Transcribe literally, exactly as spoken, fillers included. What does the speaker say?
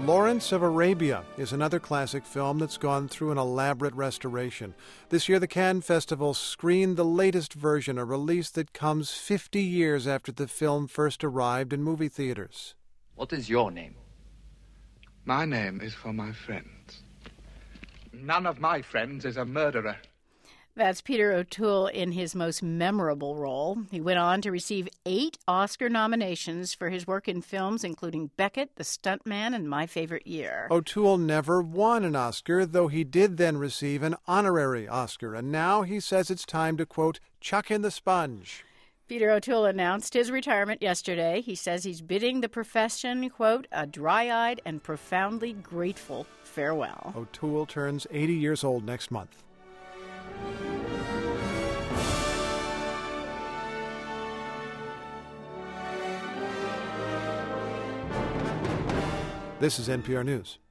Lawrence of Arabia is another classic film that's gone through an elaborate restoration. This year, the Cannes Festival screened the latest version, a release that comes fifty years after the film first arrived in movie theaters. What is your name? My name is for my friends. None of my friends is a murderer. That's Peter O'Toole in his most memorable role. He went on to receive eight Oscar nominations for his work in films, including Beckett, The Stuntman, and My Favorite Year. O'Toole never won an Oscar, though he did then receive an honorary Oscar. And now he says it's time to, quote, chuck in the sponge. Peter O'Toole announced his retirement yesterday. He says he's bidding the profession, quote, a dry-eyed and profoundly grateful farewell. O'Toole turns eighty years old next month. This is N P R News.